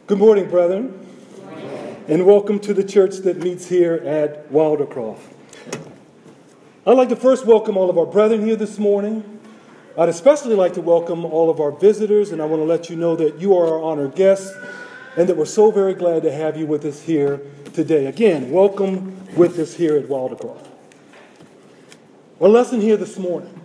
Good morning, brethren, and welcome to the church that meets here at Wildercroft. I'd like to first welcome all of our brethren here this morning. I'd especially like to welcome all of our visitors, and I want to let you know that you are our honored guests and that we're so very glad to have you with us here today. Again, welcome with us here at Wildercroft. Our lesson here this morning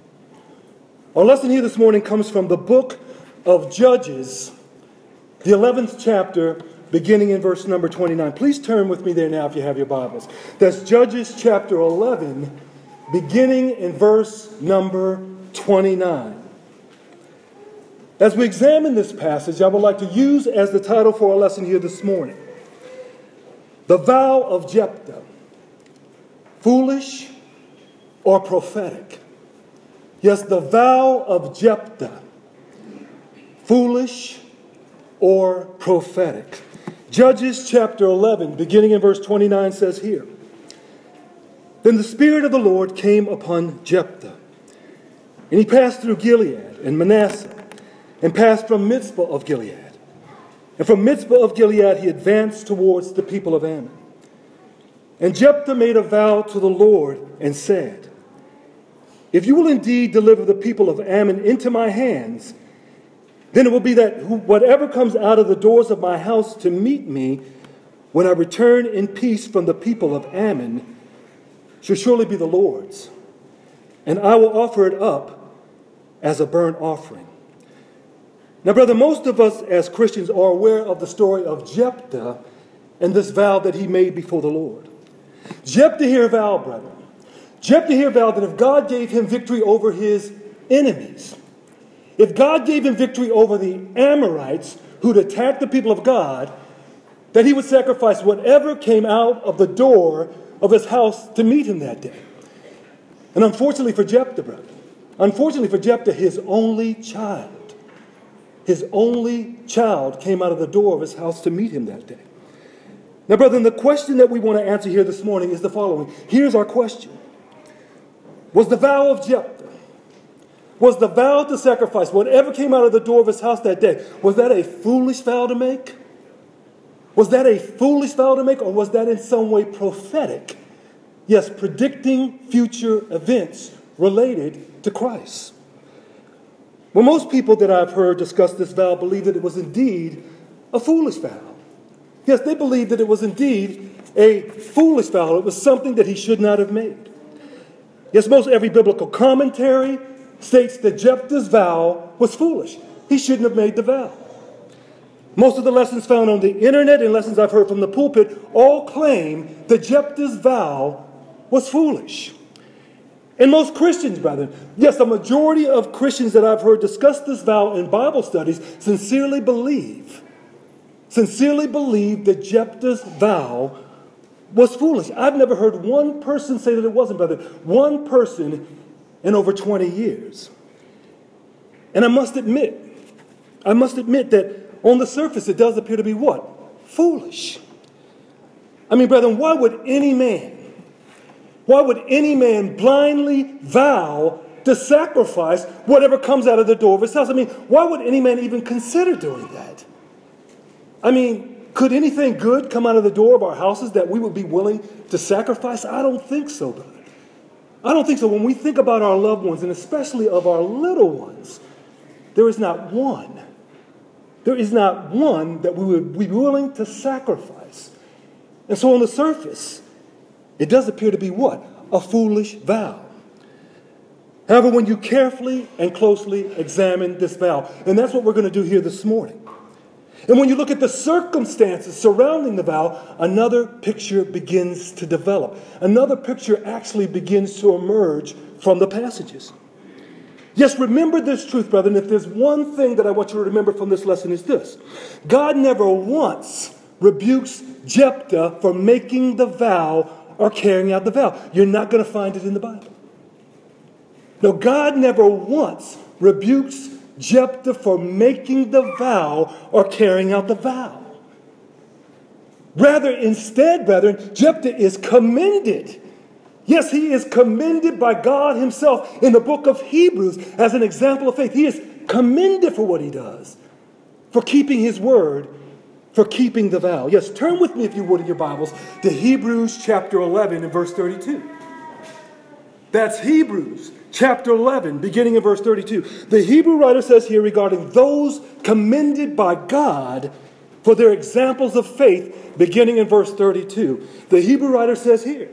comes from the book of Judges, the 11th chapter, beginning in verse number 29. Please turn with me there now if you have your Bibles. That's Judges chapter 11, beginning in verse number 29. As we examine this passage, I would like to use as the title for our lesson here this morning, The Vow of Jephthah, Foolish or Prophetic? Yes, the vow of Jephthah, foolish or prophetic. Judges chapter 11, beginning in verse 29, says here, Then the Spirit of the Lord came upon Jephthah, and he passed through Gilead and Manasseh, and passed from Mizpah of Gilead. And from Mizpah of Gilead he advanced towards the people of Ammon. And Jephthah made a vow to the Lord and said, If you will indeed deliver the people of Ammon into my hands, then it will be that whatever comes out of the doors of my house to meet me when I return in peace from the people of Ammon shall surely be the Lord's, and I will offer it up as a burnt offering. Now, brother, most of us as Christians are aware of the story of Jephthah and this vow that he made before the Lord. Jephthah here vowed, brethren. Jephthah here vowed that if God gave him victory over his enemies, if God gave him victory over the Amorites who'd attacked the people of God, that he would sacrifice whatever came out of the door of his house to meet him that day. And unfortunately for Jephthah, brother, his only child came out of the door of his house to meet him that day. Now, brethren, the question that we want to answer here this morning is the following. Here's our question. Was the vow of Jephthah, was the vow to sacrifice whatever came out of the door of his house that day, was that a foolish vow to make? Was that a foolish vow to make, or was that in some way prophetic? Yes, predicting future events related to Christ. Well, most people that I've heard discuss this vow believe that it was indeed a foolish vow. Yes, they believe that it was indeed a foolish vow. It was something that he should not have made. Yes, most every biblical commentary states that Jephthah's vow was foolish. He shouldn't have made the vow. Most of the lessons found on the internet and lessons I've heard from the pulpit all claim that Jephthah's vow was foolish. And most Christians, brethren, yes, the majority of Christians that I've heard discuss this vow in Bible studies sincerely believe that Jephthah's vow was foolish. I've never heard one person say that it wasn't, brother. One person in over 20 years. And I must admit that on the surface it does appear to be what? Foolish. I mean, brethren, why would any man blindly vow to sacrifice whatever comes out of the door of his house? I mean, why would any man even consider doing that? I mean, could anything good come out of the door of our houses that we would be willing to sacrifice? I don't think so, brother. I don't think so. When we think about our loved ones, and especially of our little ones, there is not one that we would be willing to sacrifice. And so on the surface, it does appear to be what? A foolish vow. However, when you carefully and closely examine this vow, and that's what we're going to do here this morning, and when you look at the circumstances surrounding the vow, another picture begins to develop. Another picture actually begins to emerge from the passages. Yes, remember this truth, brethren. If there's one thing that I want you to remember from this lesson is this. God never once rebukes Jephthah for making the vow or carrying out the vow. You're not going to find it in the Bible. No, God never once rebukes Jephthah for making the vow or carrying out the vow. Rather, instead, brethren, Jephthah is commended. Yes, he is commended by God himself in the book of Hebrews as an example of faith. He is commended for what he does, for keeping his word for keeping the vow. Yes, turn with me, if you would, in your Bibles, to Hebrews chapter 11 and verse 32. That's Hebrews chapter 11, beginning in verse 32. The Hebrew writer says here regarding those commended by God for their examples of faith, beginning in verse 32. The Hebrew writer says here,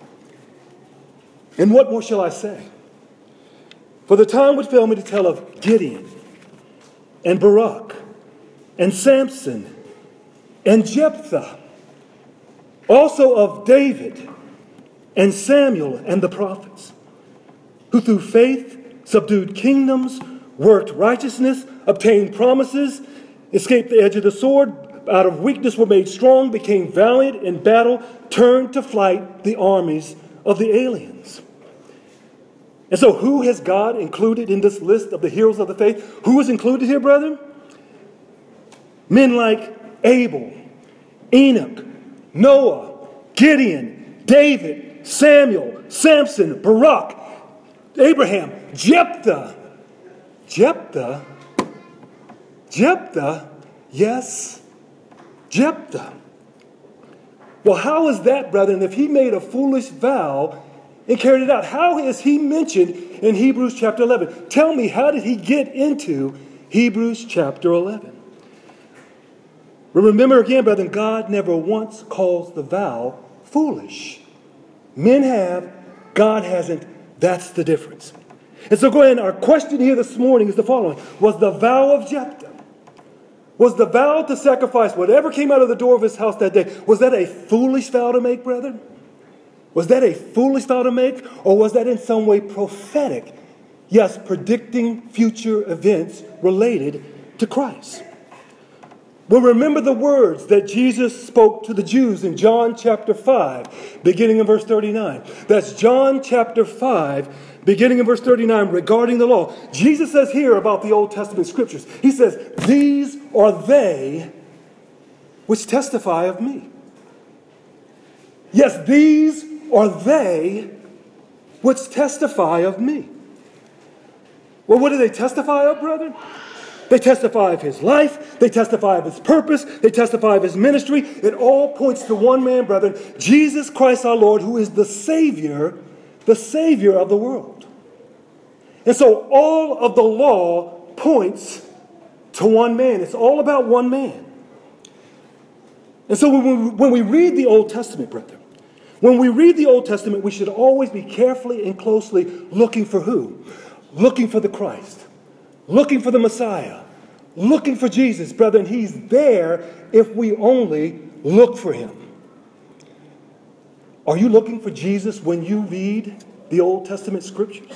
and what more shall I say? For the time would fail me to tell of Gideon and Barak and Samson and Jephthah, also of David and Samuel and the prophets, who through faith subdued kingdoms, worked righteousness, obtained promises, escaped the edge of the sword, out of weakness were made strong, became valiant in battle, turned to flight the armies of the aliens. And so who has God included in this list of the heroes of the faith? Who is included here, brethren? Men like Abel, Enoch, Noah, Gideon, David, Samuel, Samson, Barak, Abraham, Jephthah. Jephthah? Yes, Jephthah. Well, how is that, brethren, if he made a foolish vow and carried it out? How is he mentioned in Hebrews chapter 11? Tell me, how did he get into Hebrews chapter 11? Remember again, brethren, God never once calls the vow foolish. Men have, God hasn't. That's the difference. And so go ahead. Our question here this morning is the following. Was the vow of Jephthah, was the vow to sacrifice whatever came out of the door of his house that day, was that a foolish vow to make, brethren? Was that a foolish vow to make? Or was that in some way prophetic? Yes, predicting future events related to Christ. Well, remember the words that Jesus spoke to the Jews in John chapter 5, beginning in verse 39. That's John chapter 5, beginning in verse 39, regarding the law. Jesus says here about the Old Testament scriptures, he says, these are they which testify of me. Yes, these are they which testify of me. Well, what do they testify of, brethren? They testify of his life. They testify of his purpose. They testify of his ministry. It all points to one man, brethren, Jesus Christ our Lord, who is the Savior of the world. And so all of the law points to one man. It's all about one man. And so when we read the Old Testament, brethren, when we read the Old Testament, we should always be carefully and closely looking for who? Looking for the Christ. Looking for the Messiah, looking for Jesus, brethren. He's there if we only look for him. Are you looking for Jesus when you read the Old Testament scriptures?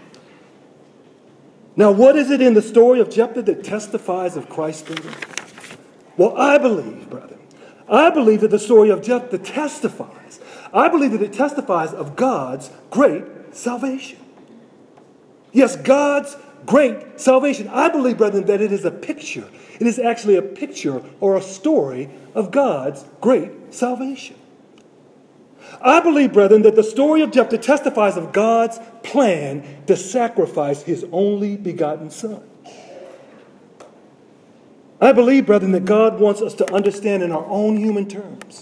Now, what is it in the story of Jephthah that testifies of Christ, brethren? Well, I believe, brethren, that the story of Jephthah testifies. I believe that it testifies of God's great salvation. Yes, God's great salvation. I believe, brethren, that it is a picture. It is actually a picture or a story of God's great salvation. I believe, brethren, that the story of Jephthah testifies of God's plan to sacrifice his only begotten son. I believe, brethren, that God wants us to understand in our own human terms,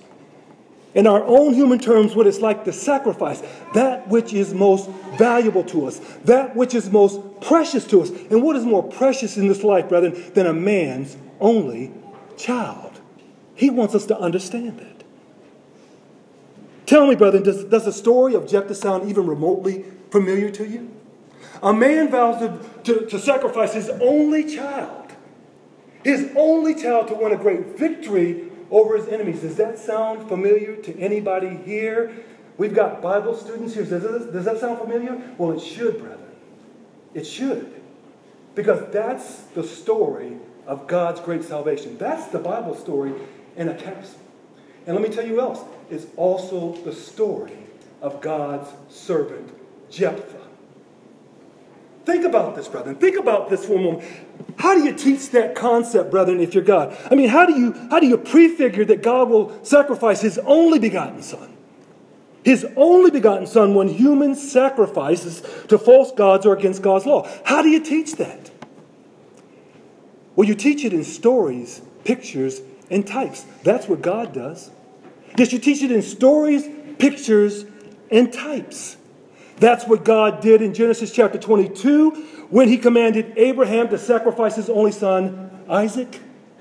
what it's like to sacrifice that which is most valuable to us, that which is most precious to us. And what is more precious in this life, brethren, than a man's only child? He wants us to understand that. Tell me, brethren, does the story of Jephthah sound even remotely familiar to you? A man vows to sacrifice his only child to win a great victory over his enemies. Does that sound familiar to anybody here? We've got Bible students here. Does that sound familiar? Well, it should, brethren. It should. Because that's the story of God's great salvation. That's the Bible story in a capsule. And let me tell you else. It's also the story of God's servant, Jephthah. Think about this, brethren. Think about this for a moment. How do you teach that concept, brethren, if you're God? I mean, how do you prefigure that God will sacrifice his only begotten son? His only begotten son when humans sacrifices to false gods or against God's law. How do you teach that? Well, you teach it in stories, pictures, and types. That's what God does. Yes, you teach it in stories, pictures, and types. That's what God did in Genesis chapter 22 when he commanded Abraham to sacrifice his only son, Isaac.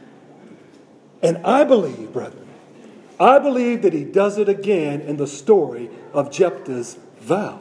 And I believe, brethren, I believe that he does it again in the story of Jephthah's vow.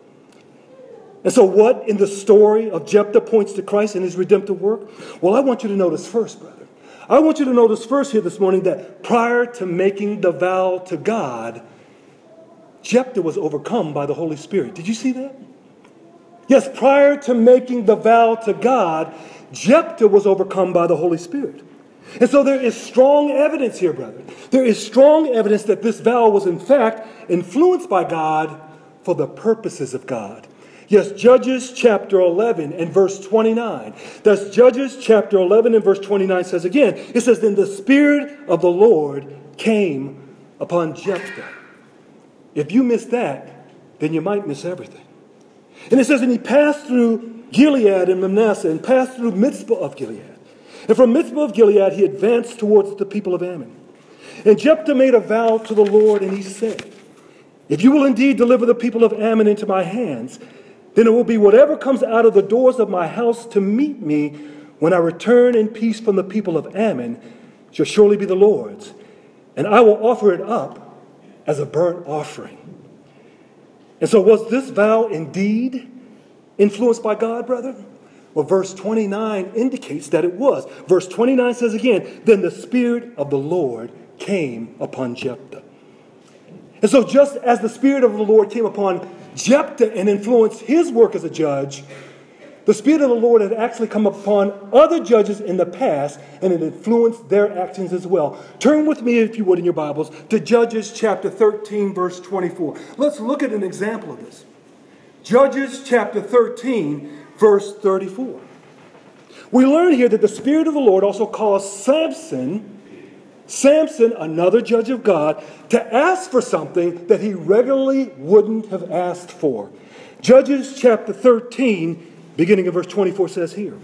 And so what in the story of Jephthah points to Christ and his redemptive work? Well, I want you to notice first, brethren. I want you to notice first here this morning that prior to making the vow to God, Jephthah was overcome by the Holy Spirit. Did you see that? Yes, prior to making the vow to God, Jephthah was overcome by the Holy Spirit. And so there is strong evidence here, brethren. There is strong evidence that this vow was in fact influenced by God for the purposes of God. Yes, Judges chapter 11 and verse 29. That's Judges chapter 11 and verse 29 says again, it says, then the Spirit of the Lord came upon Jephthah. If you miss that, then you might miss everything. And it says, and he passed through Gilead and Manasseh and passed through Mizpah of Gilead. And from Mizpah of Gilead he advanced towards the people of Ammon. And Jephthah made a vow to the Lord, and he said, if you will indeed deliver the people of Ammon into my hands, then it will be whatever comes out of the doors of my house to meet me when I return in peace from the people of Ammon shall surely be the Lord's, and I will offer it up as a burnt offering. And so was this vow indeed influenced by God, brethren? Well, verse 29 indicates that it was. Verse 29 says again, then the Spirit of the Lord came upon Jephthah. And so just as the Spirit of the Lord came upon Jephthah and influenced his work as a judge, the Spirit of the Lord had actually come upon other judges in the past, and it influenced their actions as well. Turn with me, if you would, in your Bibles, to Judges chapter 13, verse 24. Let's look at an example of this. Judges chapter 13, verse 34. We learn here that the Spirit of the Lord also caused Samson, another judge of God, to ask for something that he regularly wouldn't have asked for. Judges chapter 13, beginning of verse 24 says here,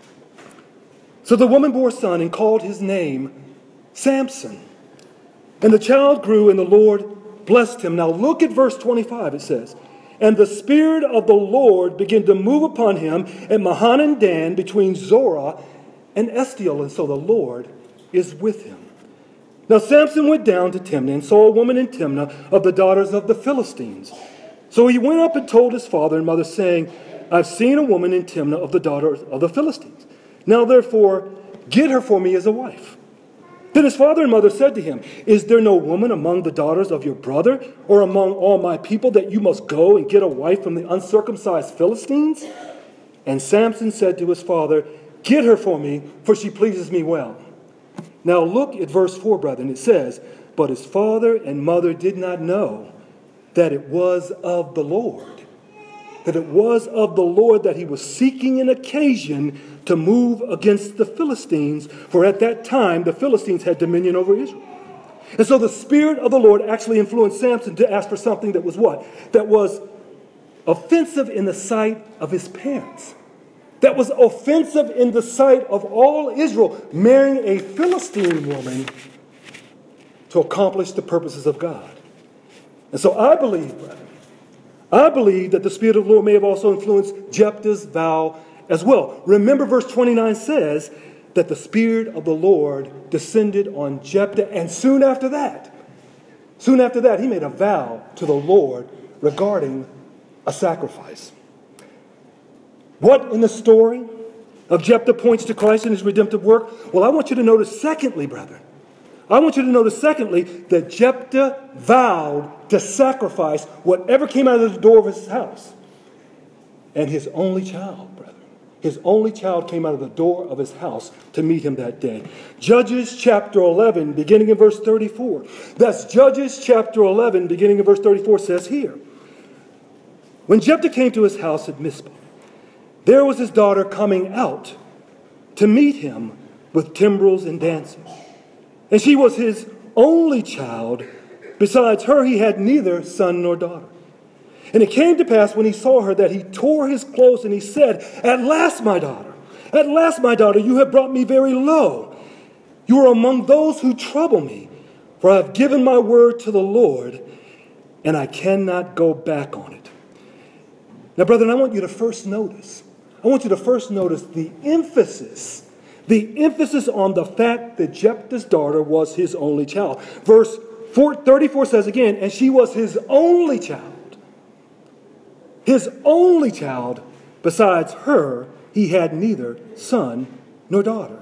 so the woman bore a son and called his name Samson. And the child grew and the Lord blessed him. Now look at verse 25, it says, and the Spirit of the Lord began to move upon him at Mahanan Dan between Zorah and Estiol. And so the Lord is with him. Now Samson went down to Timnah and saw a woman in Timnah of the daughters of the Philistines. So he went up and told his father and mother, saying, I've seen a woman in Timnah of the daughters of the Philistines. Now therefore, get her for me as a wife. Then his father and mother said to him, is there no woman among the daughters of your brother or among all my people that you must go and get a wife from the uncircumcised Philistines? And Samson said to his father, get her for me, for she pleases me well. Now look at verse 4, brethren. It says, but his father and mother did not know that it was of the Lord. That it was of the Lord that he was seeking an occasion to move against the Philistines, for at that time the Philistines had dominion over Israel. And so the Spirit of the Lord actually influenced Samson to ask for something that was what? That was offensive in the sight of his parents. That was offensive in the sight of all Israel, marrying a Philistine woman to accomplish the purposes of God. And so I believe, brethren, that the Spirit of the Lord may have also influenced Jephthah's vow as well. Remember, verse 29 says that the Spirit of the Lord descended on Jephthah, and soon after that, he made a vow to the Lord regarding a sacrifice. What in the story of Jephthah points to Christ and his redemptive work? Well, I want you to notice secondly, brethren, that Jephthah vowed to sacrifice whatever came out of the door of his house. And his only child, brethren, came out of the door of his house to meet him that day. Judges chapter 11, beginning in verse 34. That's Judges chapter 11, beginning in verse 34 says here, when Jephthah came to his house at Mizpah, there was his daughter coming out to meet him with timbrels and dancing. And she was his only child. Besides her, he had neither son nor daughter. And it came to pass when he saw her that he tore his clothes and he said, at last, my daughter, you have brought me very low. You are among those who trouble me, for I have given my word to the Lord, and I cannot go back on it. Now, brethren, I want you to first notice the emphasis on the fact that Jephthah's daughter was his only child. Verse 34 says again, and she was his only child. His only child. Besides her, he had neither son nor daughter.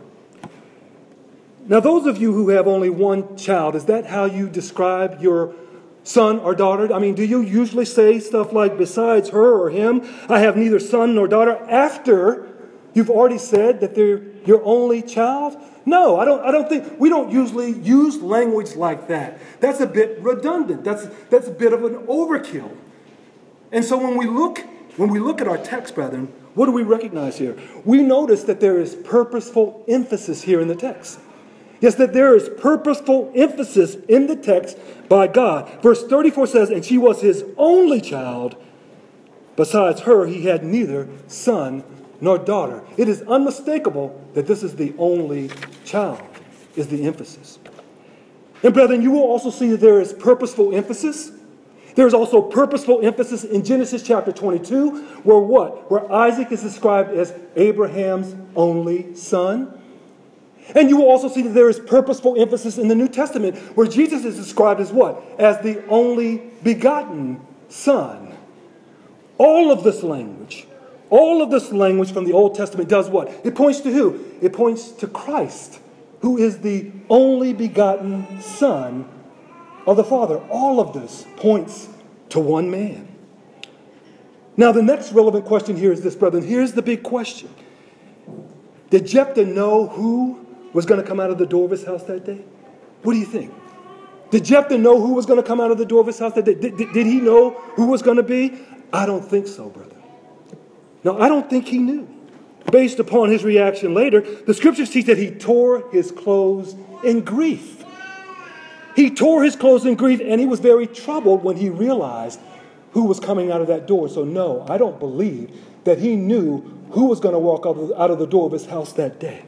Now, those of you who have only one child, is that how you describe your son or daughter? I mean, do you usually say stuff like, besides her or him, I have neither son nor daughter, after you've already said that they're your only child? No, I don't think, we don't usually use language like that. That's a bit redundant. That's a bit of an overkill. And so when we look at our text, brethren, what do we recognize here? We notice that there is purposeful emphasis here in the text. Yes, that there is purposeful emphasis in the text by God. Verse 34 says, and she was his only child. Besides her, he had neither son nor daughter. It is unmistakable that this is the only child, is the emphasis. And brethren, you will also see that there is purposeful emphasis. There's also purposeful emphasis in Genesis chapter 22, where what? Where Isaac is described as Abraham's only son. And you will also see that there is purposeful emphasis in the New Testament, where Jesus is described as what? As the only begotten Son. All of this language from the Old Testament does what? It points to who? It points to Christ, who is the only begotten Son of the Father. All of this points to one man. Now, the next relevant question here is this, brethren. Here's the big question. Did Jephthah know who was going to come out of the door of his house that day? What do you think? Did Jephthah know who was going to come out of the door of his house that day? Did he know who was going to be? I don't think so, brother. No, I don't think he knew. Based upon his reaction later, the scriptures teach that he tore his clothes in grief. He tore his clothes in grief, and he was very troubled when he realized who was coming out of that door. So no, I don't believe that he knew who was going to walk out of the door of his house that day.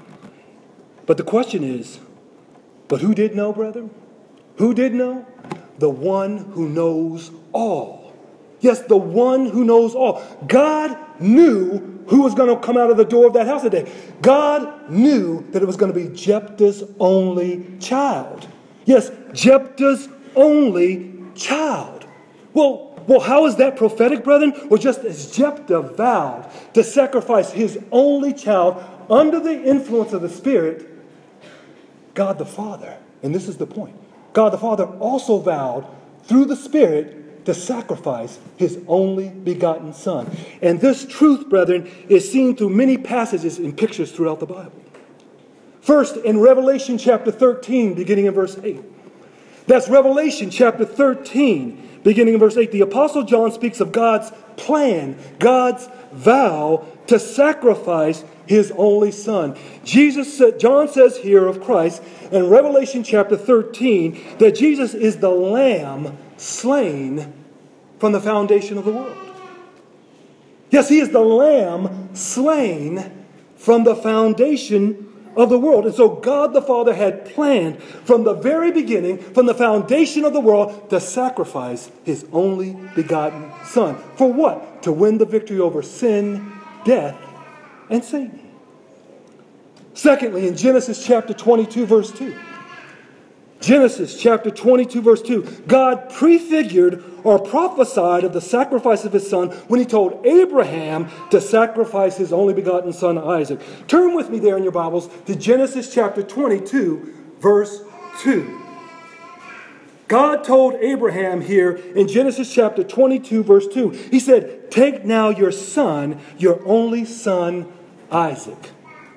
But the question is, but who did know, brethren? Who did know? The one who knows all. Yes, the one who knows all. God knew who was going to come out of the door of that house today. God knew that it was going to be Jephthah's only child. Yes, Jephthah's only child. Well, how is that prophetic, brethren? Well, just as Jephthah vowed to sacrifice his only child under the influence of the Spirit, God the Father, and this is the point, God the Father also vowed through the Spirit to sacrifice his only begotten Son. And this truth, brethren, is seen through many passages and pictures throughout the Bible. First, in Revelation chapter 13, beginning in verse 8. That's Revelation chapter 13, beginning in verse 8. The Apostle John speaks of God's plan, God's vow to sacrifice his only Son. John says here of Christ in Revelation chapter 13 that Jesus is the Lamb slain from the foundation of the world. Yes, he is the Lamb slain from the foundation of the world. And so God the Father had planned from the very beginning, from the foundation of the world, to sacrifice his only begotten Son. For what? To win the victory over sin, death, and Satan. Secondly, in Genesis chapter 22, verse 2. Genesis chapter 22, verse 2. God prefigured or prophesied of the sacrifice of his Son when he told Abraham to sacrifice his only begotten son Isaac. Turn with me there in your Bibles to Genesis chapter 22, verse 2. God told Abraham here in Genesis chapter 22, verse 2. He said, take now your son, your only son, Isaac.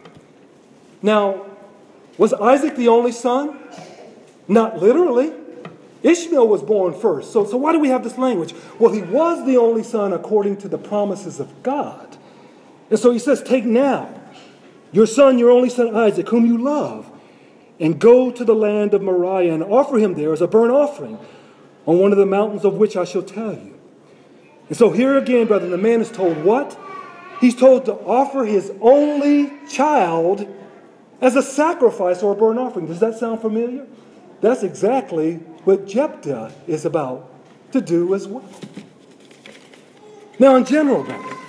Now, was Isaac the only son? Not literally. Ishmael was born first. So why do we have this language? Well, he was the only son according to the promises of God. And so he says, take now your son, your only son Isaac, whom you love, and go to the land of Moriah and offer him there as a burnt offering on one of the mountains of which I shall tell you. And so here again, brethren, the man is told what? He's told to offer his only child as a sacrifice or a burnt offering. Does that sound familiar? That's exactly what Jephthah is about to do as well. Now, in general,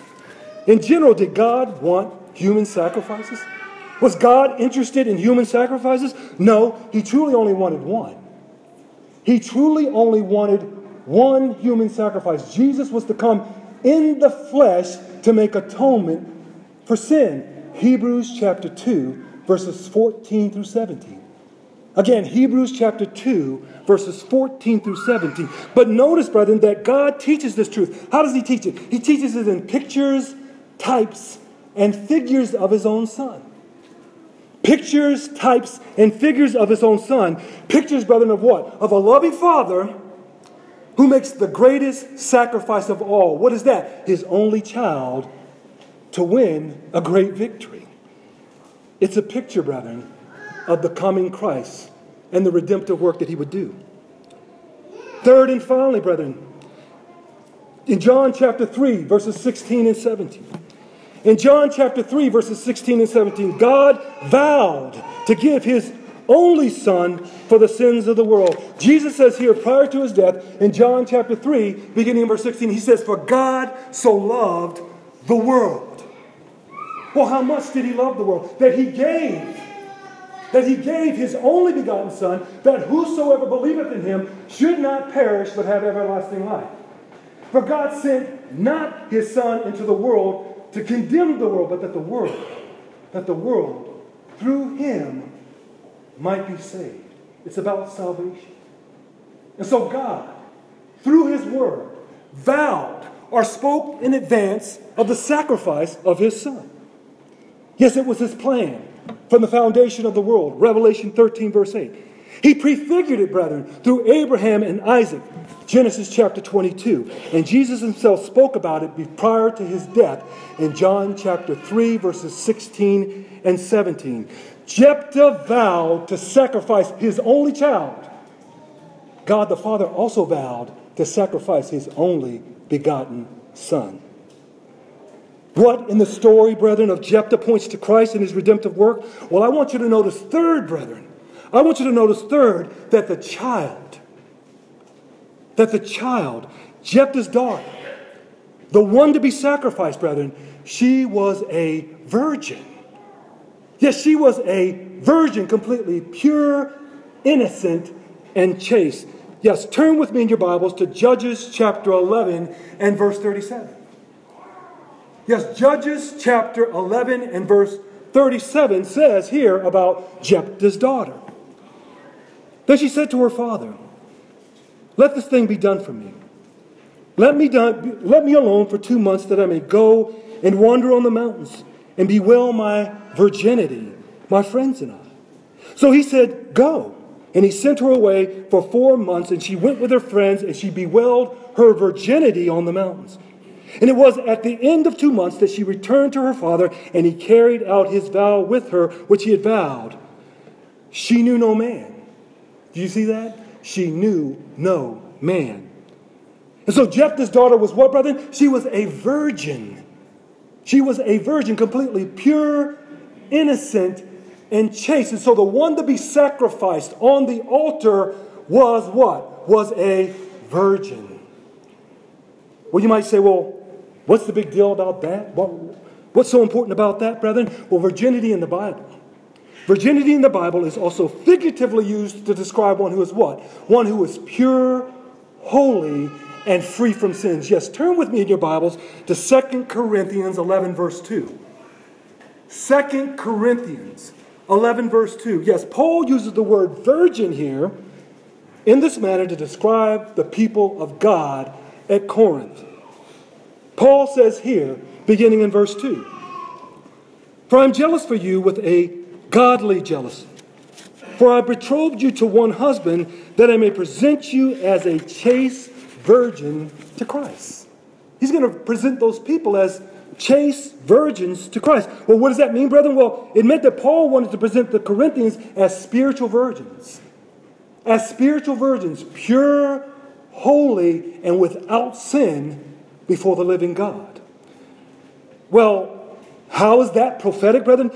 did God want human sacrifices? Was God interested in human sacrifices? No, he truly only wanted one. He truly only wanted one human sacrifice. Jesus was to come in the flesh to make atonement for sin. Hebrews chapter 2, verses 14 through 17. Again, Hebrews chapter 2, verses 14 through 17. But notice, brethren, that God teaches this truth. How does he teach it? He teaches it in pictures, types, and figures of his own Son. Pictures, types, and figures of his own Son. Pictures, brethren, of what? Of a loving Father who makes the greatest sacrifice of all. What is that? His only child to win a great victory. It's a picture, brethren, of the coming Christ and the redemptive work that he would do. Third and finally, brethren, in John chapter 3, verses 16 and 17. In John chapter 3, verses 16 and 17, God vowed to give his only Son for the sins of the world. Jesus says here, prior to his death, in John chapter 3, beginning in verse 16, he says, "For God so loved the world." Well, how much did he love the world? That he gave his only begotten Son, that whosoever believeth in him should not perish but have everlasting life. For God sent not his Son into the world to condemn the world, but that the world through him might be saved. It's about salvation. And so God, through his word, vowed or spoke in advance of the sacrifice of his Son. Yes, it was his plan from the foundation of the world. Revelation 13, verse 8. He prefigured it, brethren, through Abraham and Isaac. Genesis chapter 22. And Jesus himself spoke about it prior to his death in John chapter 3, verses 16 and 17. Jephthah vowed to sacrifice his only child. God the Father also vowed to sacrifice his only begotten Son. What in the story, brethren, of Jephthah points to Christ and his redemptive work? Well, I want you to notice third, brethren. I want you to notice third, that the child, Jephthah's daughter, the one to be sacrificed, brethren, she was a virgin. Yes, she was a virgin, completely pure, innocent, and chaste. Yes, turn with me in your Bibles to Judges chapter 11 and verse 37. Yes, Judges chapter 11 and verse 37 says here about Jephthah's daughter. Then she said to her father, "Let this thing be done for me. Let me alone for 2 months, that I may go and wander on the mountains and bewail my virginity, my friends and I." So he said, "Go." And he sent her away for 4 months, and she went with her friends, and she bewailed her virginity on the mountains. And it was at the end of 2 months that she returned to her father, and he carried out his vow with her, which he had vowed. She knew no man. Do you see that? She knew no man. And so Jephthah's daughter was what, brethren? She was a virgin. She was a virgin, completely pure, innocent, and chaste. And so the one to be sacrificed on the altar was what? Was a virgin. Well, you might say, well, what's the big deal about that? What's so important about that, brethren? Well, virginity in the Bible. Virginity in the Bible is also figuratively used to describe one who is what? One who is pure, holy, and free from sins. Yes, turn with me in your Bibles to 2 Corinthians 11, verse 2. 2 Corinthians 11, verse 2. Yes, Paul uses the word virgin here in this manner to describe the people of God at Corinth. Paul says here, beginning in verse 2, "For I am jealous for you with a godly jealousy. For I betrothed you to one husband, that I may present you as a chaste virgin to Christ." He's going to present those people as chaste virgins to Christ. Well, what does that mean, brethren? Well, it meant that Paul wanted to present the Corinthians as spiritual virgins. As spiritual virgins, pure, holy, and without sin before the living God. Well, how is that prophetic, brethren?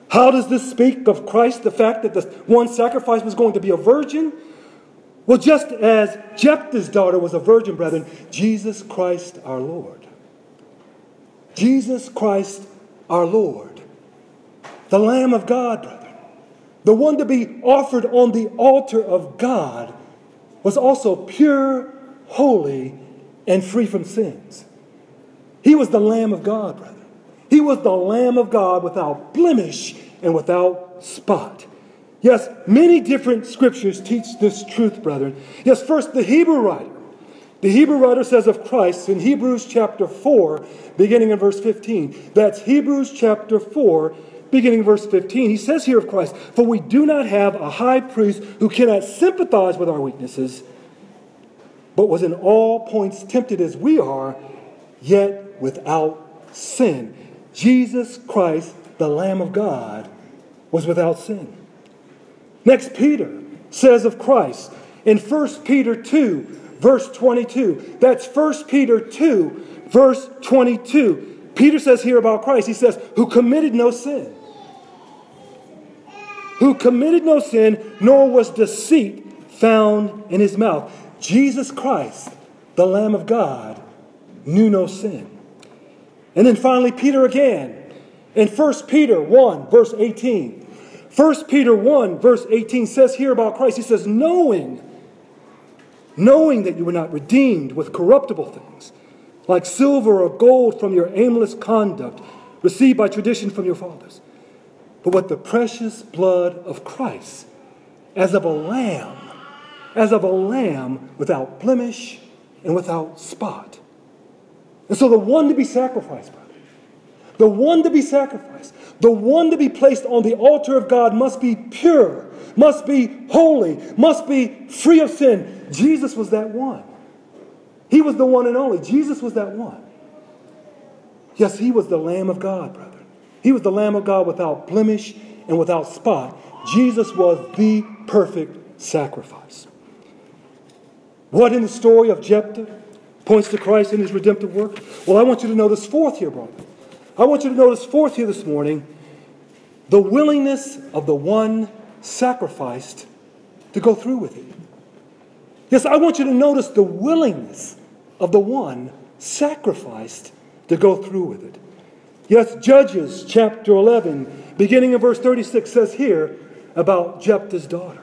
How does this speak of Christ, the fact that the one sacrifice was going to be a virgin? Well, just as Jephthah's daughter was a virgin, brethren, Jesus Christ our Lord. Jesus Christ our Lord. The Lamb of God, brethren. The one to be offered on the altar of God was also pure, holy, and free from sins. He was the Lamb of God, brethren. He was the Lamb of God without blemish and without spot. Yes, many different scriptures teach this truth, brethren. Yes, first, the Hebrew writer. The Hebrew writer says of Christ in Hebrews chapter 4, beginning in verse 15. That's Hebrews chapter 4, beginning in verse 15. He says here of Christ, "For we do not have a high priest who cannot sympathize with our weaknesses, but was in all points tempted as we are, yet without sin." Jesus Christ, the Lamb of God, was without sin. Next, Peter says of Christ in 1 Peter 2, verse 22. That's 1 Peter 2, verse 22. Peter says here about Christ, he says, "Who committed no sin." Who committed no sin, nor was deceit found in his mouth. Jesus Christ, the Lamb of God, knew no sin. And then finally, Peter again, in 1 Peter 1, verse 18. 1 Peter 1, verse 18 says here about Christ, he says, knowing that you were not redeemed with corruptible things, like silver or gold from your aimless conduct, received by tradition from your fathers, but with the precious blood of Christ, as of a lamb without blemish and without spot. And so the one to be sacrificed, brother, the one to be sacrificed, the one to be placed on the altar of God must be pure, must be holy, must be free of sin. Jesus was that one. He was the one and only. Jesus was that one. Yes, he was the Lamb of God, brother. He was the Lamb of God without blemish and without spot. Jesus was the perfect sacrifice. What in the story of Jephthah points to Christ in his redemptive work? Well, I want you to notice fourth here, brother. I want you to notice fourth here this morning, the willingness of the one sacrificed to go through with it. Yes, I want you to notice the willingness of the one sacrificed to go through with it. Yes, Judges chapter 11, beginning in verse 36, says here about Jephthah's daughter.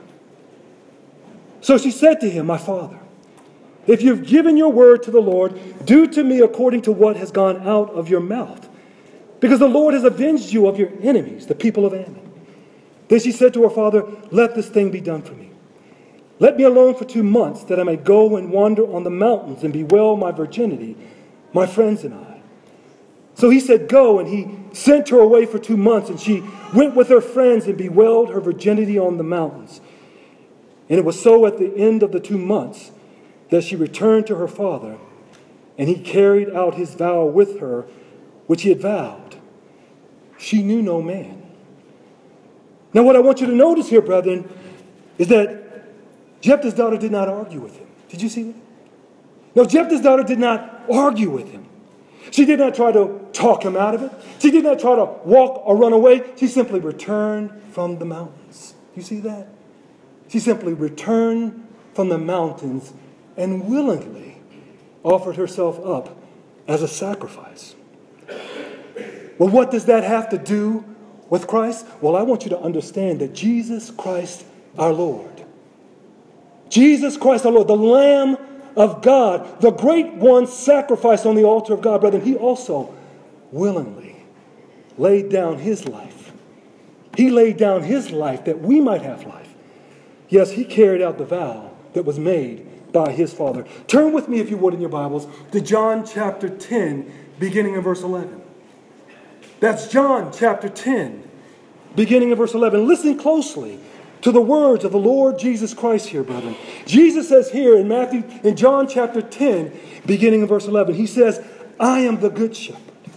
So she said to him, "My father, if you've given your word to the Lord, do to me according to what has gone out of your mouth, because the Lord has avenged you of your enemies, the people of Ammon." Then she said to her father, "Let this thing be done for me. Let me alone for 2 months, that I may go and wander on the mountains and bewail my virginity, my friends and I." So he said, "Go," and he sent her away for 2 months, and she went with her friends and bewailed her virginity on the mountains. And it was so at the end of the 2 months that she returned to her father, and he carried out his vow with her, which he had vowed. She knew no man. Now what I want you to notice here, brethren, is that Jephthah's daughter did not argue with him. Did you see that? No, Jephthah's daughter did not argue with him. She did not try to talk him out of it. She did not try to walk or run away. She simply returned from the mountains. You see that? She simply returned from the mountains and willingly offered herself up as a sacrifice. Well, what does that have to do with Christ? Well, I want you to understand that Jesus Christ our Lord, Jesus Christ our Lord, the Lamb of God, the great one sacrificed on the altar of God, brethren, he also willingly laid down his life. He laid down his life that we might have life. Yes, he carried out the vow that was made by his Father. Turn with me, if you would, in your Bibles, to John chapter 10, beginning in verse 11. That's John chapter 10, beginning in verse 11. Listen closely to the words of the Lord Jesus Christ here, brethren. Jesus says here in John chapter 10, beginning in verse 11, he says, "I am the good shepherd.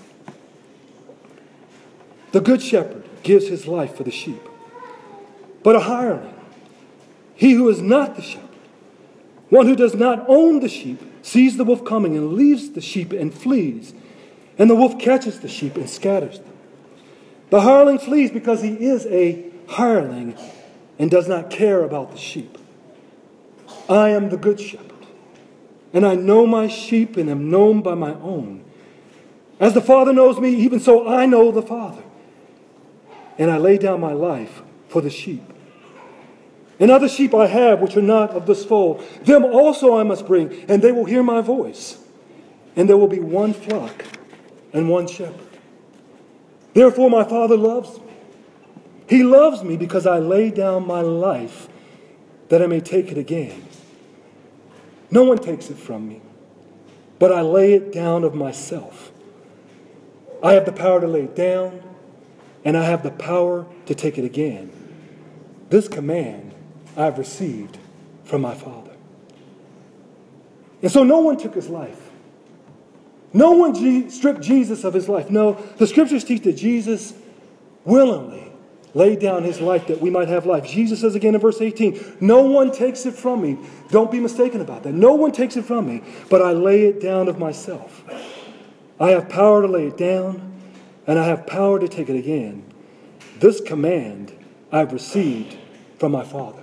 The good shepherd gives his life for the sheep. But a hireling, he who is not the shepherd, one who does not own the sheep, sees the wolf coming and leaves the sheep and flees. And the wolf catches the sheep and scatters them. The hireling flees because he is a hireling and does not care about the sheep. I am the good shepherd, and I know my sheep and am known by my own. As the Father knows me, even so I know the Father, and I lay down my life for the sheep. And other sheep I have which are not of this fold, them also I must bring, and they will hear my voice. And there will be one flock and one shepherd. Therefore my Father loves me. He loves me because I lay down my life that I may take it again. No one takes it from me, but I lay it down of myself. I have the power to lay it down, and I have the power to take it again. This command I have received from my Father. And so no one took his life. No one stripped Jesus of his life. No, the scriptures teach that Jesus willingly laid down his life that we might have life. Jesus says again in verse 18, no one takes it from me. Don't be mistaken about that. No one takes it from me, but I lay it down of myself. I have power to lay it down, and I have power to take it again. This command I have received from my Father.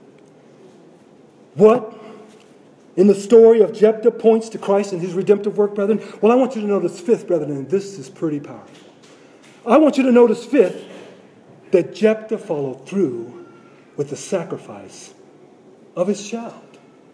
What in the story of Jephthah points to Christ and his redemptive work, brethren? Well, I want you to notice fifth, brethren, and this is pretty powerful. I want you to notice fifth, that Jephthah followed through with the sacrifice of his child.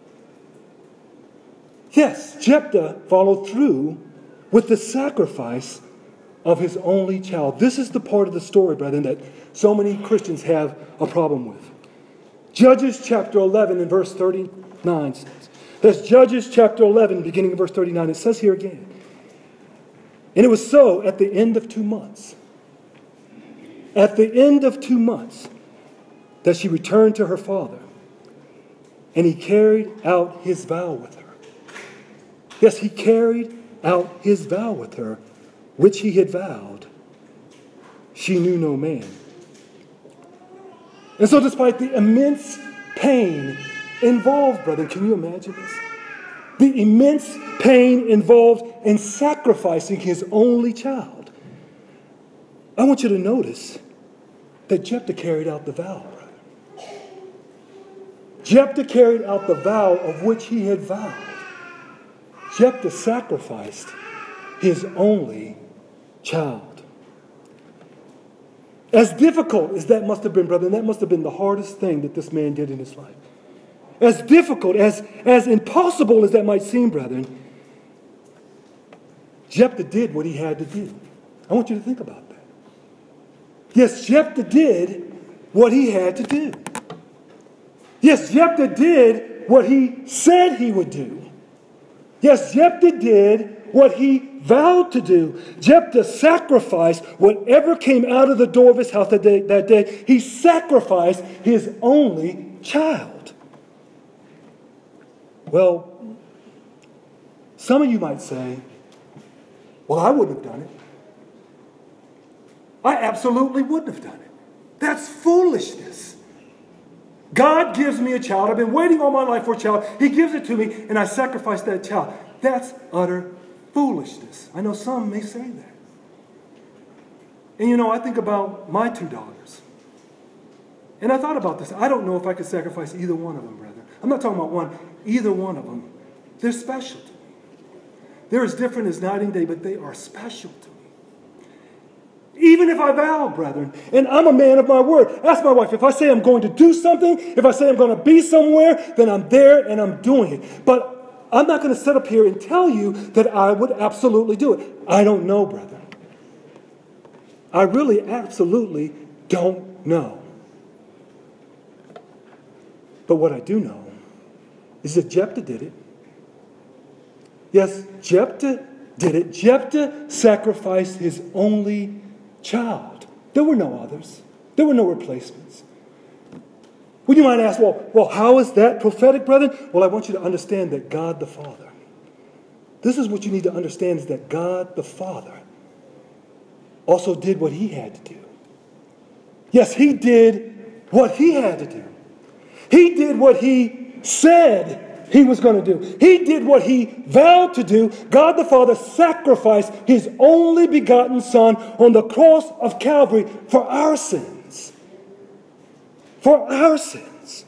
Yes, Jephthah followed through with the sacrifice of his only child. This is the part of the story, brethren, that so many Christians have a problem with. Judges chapter 11 and verse 39 says, that's Judges chapter 11, beginning in verse 39. It says here again, and it was so at the end of 2 months. At the end of 2 months, that she returned to her father, and he carried out his vow with her. Yes, he carried out his vow with her, which he had vowed. She knew no man. And so despite the immense pain involved, brother, can you imagine this? The immense pain involved in sacrificing his only child. I want you to notice that Jephthah carried out the vow, brother. Jephthah carried out the vow of which he had vowed. Jephthah sacrificed his only child. As difficult as that must have been, brother, and that must have been the hardest thing that this man did in his life. As difficult, as impossible as that might seem, brethren, Jephthah did what he had to do. I want you to think about that. Yes, Jephthah did what he had to do. Yes, Jephthah did what he said he would do. Yes, Jephthah did what he vowed to do. Jephthah sacrificed whatever came out of the door of his house that day. He sacrificed his only child. Well, some of you might say, well, I wouldn't have done it. I absolutely wouldn't have done it. That's foolishness. God gives me a child. I've been waiting all my life for a child. He gives it to me, and I sacrifice that child. That's utter foolishness. I know some may say that. And you know, I think about my 2 daughters. And I thought about this. I don't know if I could sacrifice either one of them, brethren. I'm not talking about one. Either one of them. They're special to me. They're as different as night and day, but they are special to me. Even if I vow, brethren, and I'm a man of my word. Ask my wife, if I say I'm going to do something, if I say I'm going to be somewhere, then I'm there and I'm doing it. But I'm not going to sit up here and tell you that I would absolutely do it. I don't know, brethren. I really absolutely don't know. But what I do know is that Jephthah did it. Yes, Jephthah did it. Jephthah sacrificed his only child. There were no others. There were no replacements. Well, you might ask, well, how is that prophetic, brethren? Well, I want you to understand that God the Father, this is what you need to understand, is that God the Father also did what he had to do. Yes, he did what he had to do. He did what he said he was going to do. He did what he vowed to do. God the Father sacrificed his only begotten Son on the cross of Calvary for our sins. For our sins.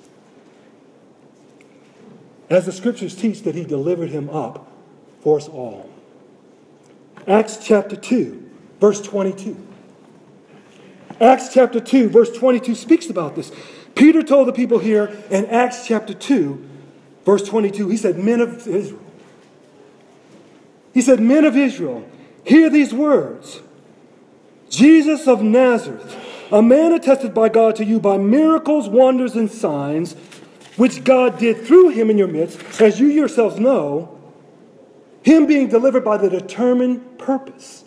As the scriptures teach that he delivered him up for us all. Acts chapter 2, verse 22. Acts chapter 2, verse 22 speaks about this. Peter told the people here in Acts chapter 2, verse 22, he said, men of Israel. He said, men of Israel, hear these words. Jesus of Nazareth, a man attested by God to you by miracles, wonders, and signs, which God did through him in your midst, as you yourselves know, him being delivered by the determined purpose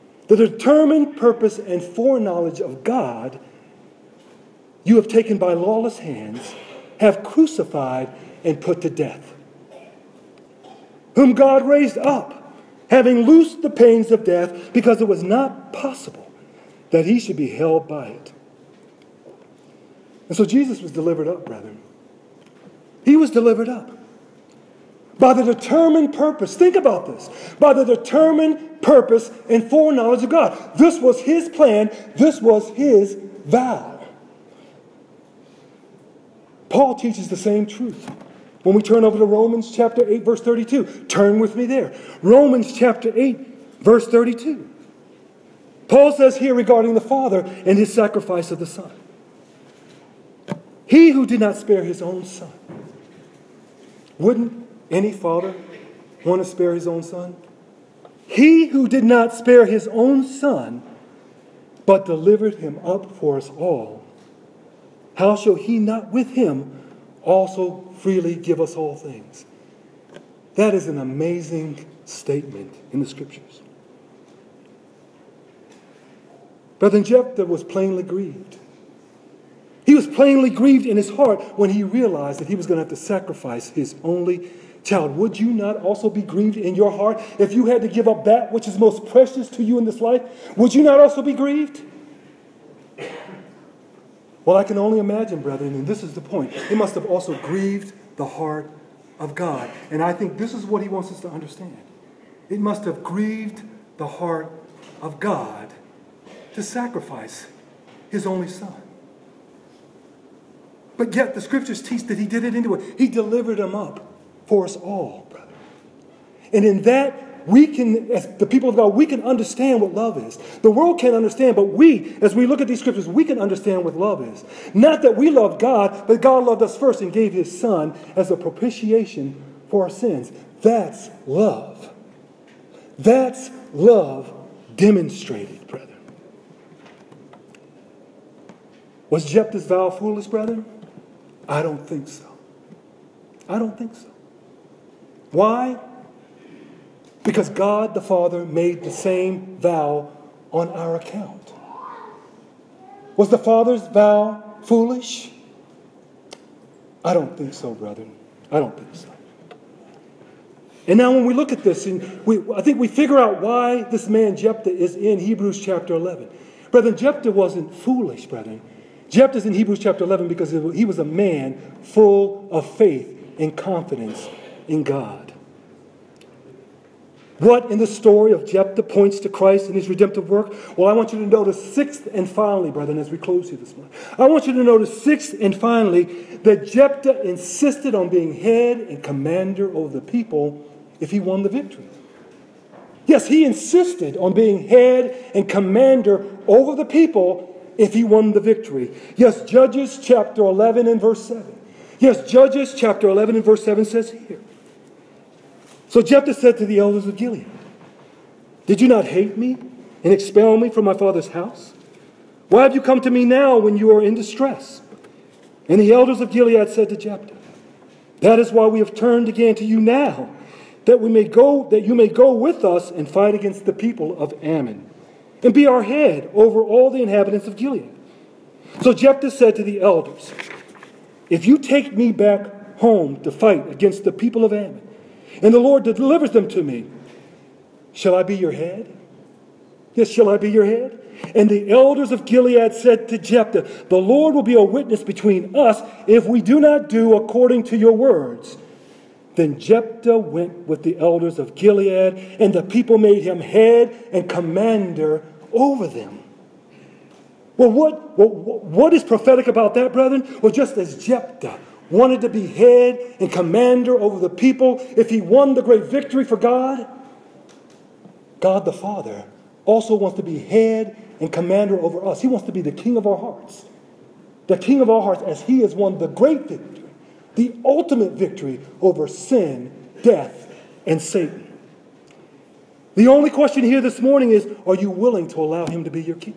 and foreknowledge of God, you have taken by lawless hands, have crucified and put to death, whom God raised up, having loosed the pains of death, because it was not possible that he should be held by it. And so Jesus was delivered up, brethren. He was delivered up by the determined purpose. Think about this. By the determined purpose and foreknowledge of God. This was his plan. This was his vow. Paul teaches the same truth. When we turn over to Romans chapter 8, verse 32. Turn with me there. Romans chapter 8, verse 32. Paul says here regarding the Father and his sacrifice of the Son. He who did not spare his own Son. Wouldn't any father want to spare his own son? He who did not spare his own Son, but delivered him up for us all, how shall he not with him also freely give us all things? That is an amazing statement in the scriptures. Brother Jephthah was plainly grieved. He was plainly grieved in his heart when he realized that he was going to have to sacrifice his only child. Would you not also be grieved in your heart if you had to give up that which is most precious to you in this life? Would you not also be grieved? Well, I can only imagine, brethren, and this is the point. It must have also grieved the heart of God. And I think this is what he wants us to understand. It must have grieved the heart of God to sacrifice his only Son. But yet the scriptures teach that he did it anyway. He delivered him up for us all, brother. And in that, we can, as the people of God, we can understand what love is. The world can't understand, but we, as we look at these scriptures, we can understand what love is. Not that we love God, but God loved us first and gave his Son as a propitiation for our sins. That's love. That's love demonstrated, brethren. Was Jephthah's vow foolish, brethren? I don't think so. I don't think so. Why? Because God the Father made the same vow on our account. Was the Father's vow foolish? I don't think so, brethren. I don't think so. And now when we look at this, and I think we figure out why this man Jephthah is in Hebrews chapter 11. Brethren, Jephthah wasn't foolish, brethren. Jephthah's in Hebrews chapter 11 because he was a man full of faith and confidence in God. What in the story of Jephthah points to Christ and his redemptive work? Well, I want you to notice sixth and finally, brethren, as we close here this morning. I want you to notice sixth and finally that Jephthah insisted on being head and commander over the people if he won the victory. Yes, he insisted on being head and commander over the people if he won the victory. Yes, Judges chapter 11 and verse 7. Yes, Judges chapter 11 and verse 7 says here. So Jephthah said to the elders of Gilead, did you not hate me and expel me from my father's house? Why have you come to me now when you are in distress? And the elders of Gilead said to Jephthah, that is why we have turned again to you now, that you may go with us and fight against the people of Ammon, and be our head over all the inhabitants of Gilead. So Jephthah said to the elders, if you take me back home to fight against the people of Ammon, and the Lord delivers them to me, shall I be your head? Yes, shall I be your head? And the elders of Gilead said to Jephthah, the Lord will be a witness between us if we do not do according to your words. Then Jephthah went with the elders of Gilead, and the people made him head and commander over them. Well, what is prophetic about that, brethren? Well, just as Jephthah wanted to be head and commander over the people, if he won the great victory for God, God the Father also wants to be head and commander over us. He wants to be the king of our hearts. The king of our hearts, as he has won the great victory, the ultimate victory over sin, death, and Satan. The only question here this morning is, are you willing to allow him to be your king?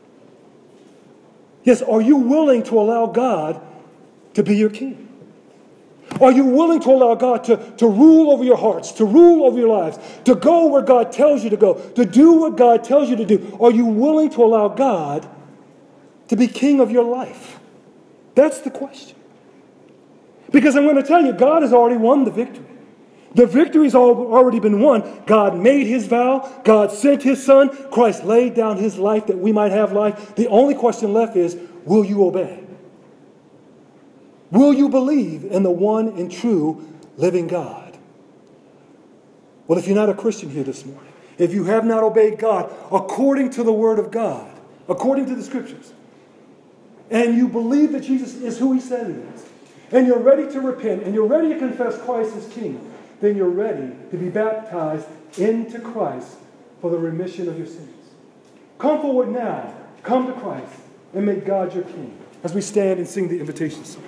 Yes, are you willing to allow God to be your king? Are you willing to allow God to rule over your hearts, to rule over your lives, to go where God tells you to go, to do what God tells you to do? Are you willing to allow God to be king of your life? That's the question. Because I'm going to tell you, God has already won the victory. The victory's already been won. God made his vow. God sent his son. Christ laid down his life that we might have life. The only question left is, will you obey? Will you believe in the one and true living God? Well, if you're not a Christian here this morning, if you have not obeyed God according to the word of God, according to the scriptures, and you believe that Jesus is who he said he is, and you're ready to repent, and you're ready to confess Christ as King, then you're ready to be baptized into Christ for the remission of your sins. Come forward now. Come to Christ and make God your King as we stand and sing the invitation song.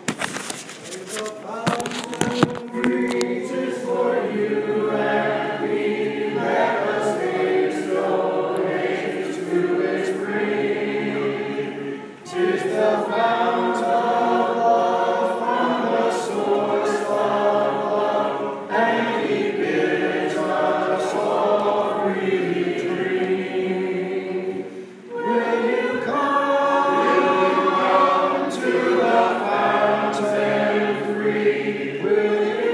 Will you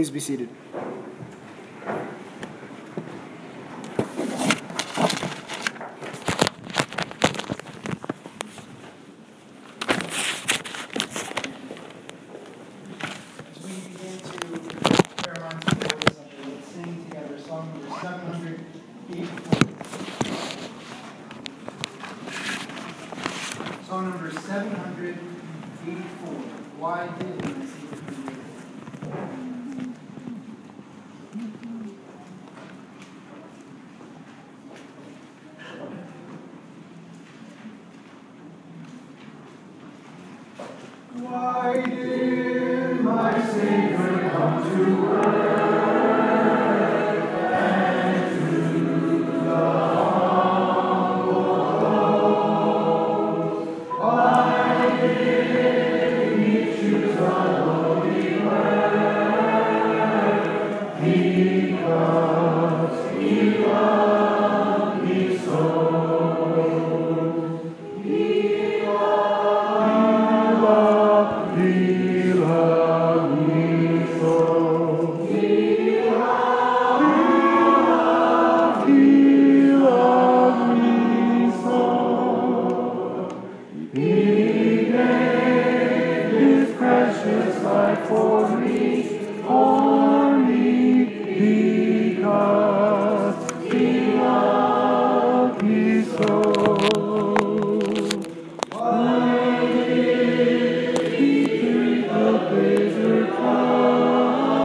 Please be seated. Song number 784. Why did I see the Creator? Why did my Savior come to earth and to the humble abode? Why did he choose